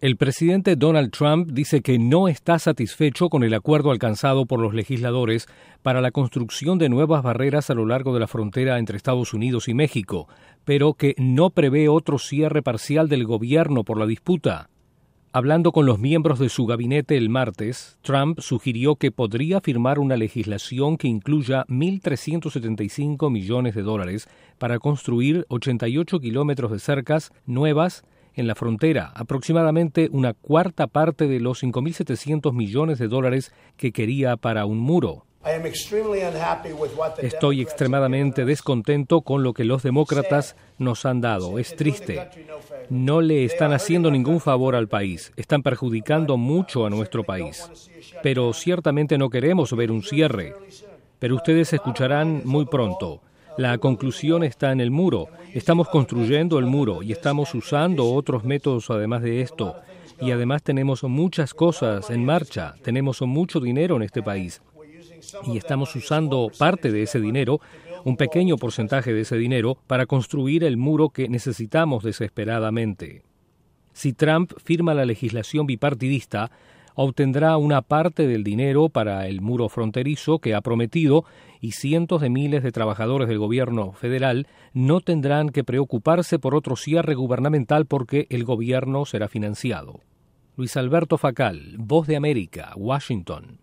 El presidente Donald Trump dice que no está satisfecho con el acuerdo alcanzado por los legisladores para la construcción de nuevas barreras a lo largo de la frontera entre Estados Unidos y México, pero que no prevé otro cierre parcial del gobierno por la disputa. Hablando con los miembros de su gabinete el martes, Trump sugirió que podría firmar una legislación que incluya $1.375 millones para construir 88 kilómetros de cercas nuevas en la frontera, aproximadamente una cuarta parte de los $5.700 millones que quería para un muro. Estoy extremadamente descontento con lo que los demócratas nos han dado. Es triste. No le están haciendo ningún favor al país. Están perjudicando mucho a nuestro país. Pero ciertamente no queremos ver un cierre. Pero ustedes escucharán muy pronto. La conclusión está en el muro. Estamos construyendo el muro y estamos usando otros métodos además de esto. Y además tenemos muchas cosas en marcha. Tenemos mucho dinero en este país. Y estamos usando parte de ese dinero, un pequeño porcentaje de ese dinero, para construir el muro que necesitamos desesperadamente. Si Trump firma la legislación bipartidista, obtendrá una parte del dinero para el muro fronterizo que ha prometido y cientos de miles de trabajadores del gobierno federal no tendrán que preocuparse por otro cierre gubernamental porque el gobierno será financiado. Luis Alberto Facal, Voz de América, Washington.